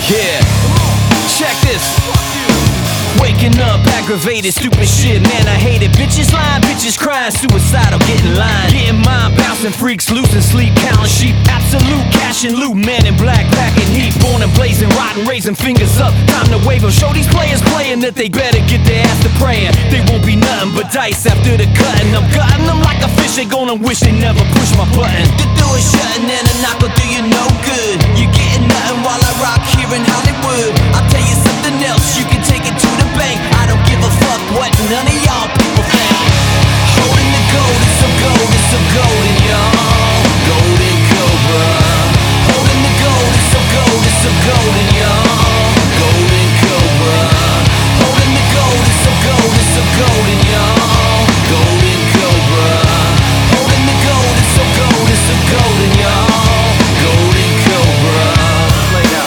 Yeah, check this. Waking up, aggravated, stupid shit, man, I hate it. Bitches lying, bitches crying, suicidal, getting lined. Getting mind, bouncing freaks, losing sleep, counting sheep. Absolute cash and loot, man in black, packing heat. Born and blazing, rotten, raising fingers up. Time to wave them, show these players playing that they better get their ass to praying. They won't be nothing but dice after the cutting. I'm gutting them like a fish, they gonna wish they never pushed my button. The door is shutting and a knock will do you no good. You're getting nothing while I rock here in Hollywood. I'll tell you something else, you can take it to the bank. I don't give a fuck what none of y'all people think. Holding the gold, it's so gold, it's so golden, y'all. Golden Cobra. Holding the gold, it's so gold, it's so golden, y'all. Golden Cobra. Holding the gold, it's so gold, it's so golden, y'all. Golden Cobra. Holding the gold, it's so gold, it's so golden, y'all. Golden Cobra. Play now.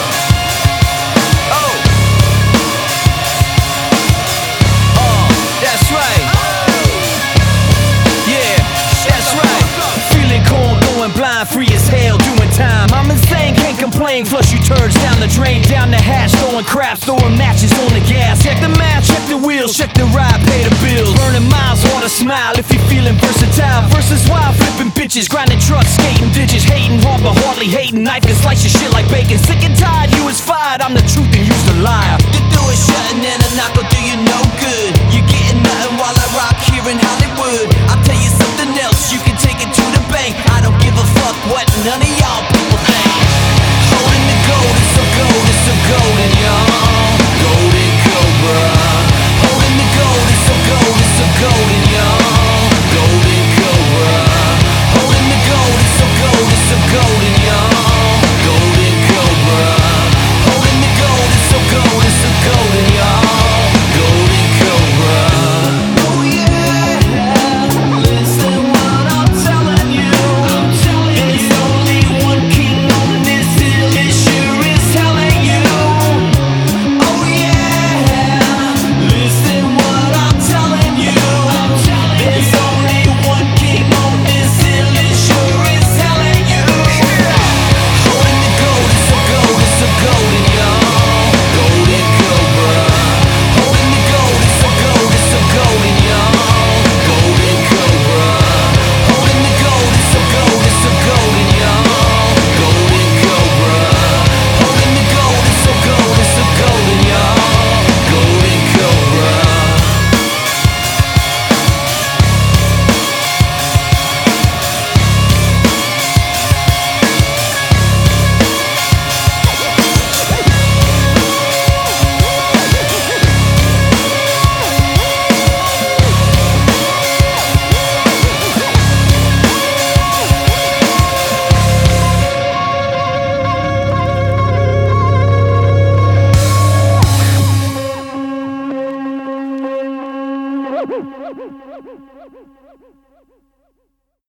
That's right. Yeah, that's right. Feeling cold, going blind, free as hell, doing time. I'm insane, can't complain. Flush you turds down the drain, down the hatch, throwing craps, throwing matches on the gas. Check the match, check the wheels, check the ride, pay the bills. Burning miles, wanna smile if you're feeling versatile. Versus wild, flipping bitches, grinding trucks, skating ditches, hating hard but hardly hating. Knife can slice your shit like bacon. Sick and tired, you was fired. I'm the truth and you's the liar.